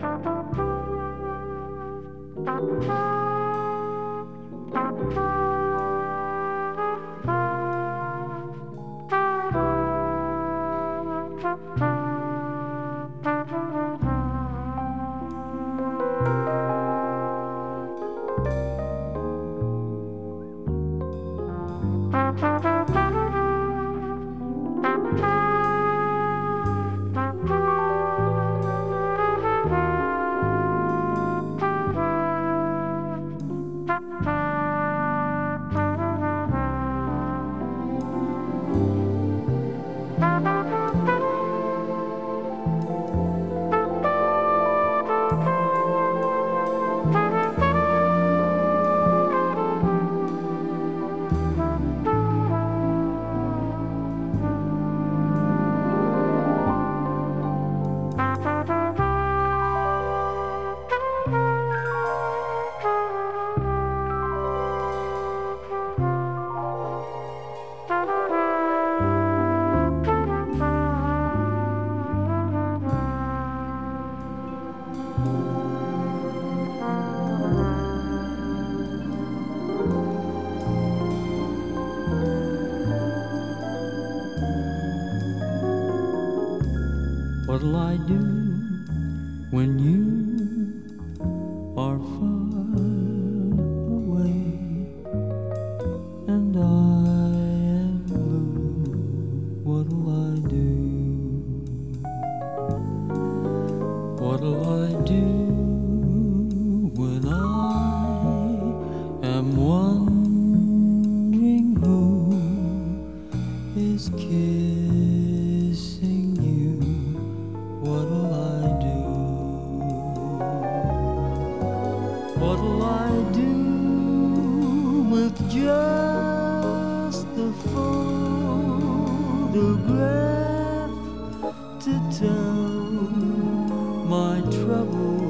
What'll I do when you are far away and I am blue? What'll I do? What'll I do when I am wondering who is kissing you? What'll I do? What'll I do with just the photograph to tell my trouble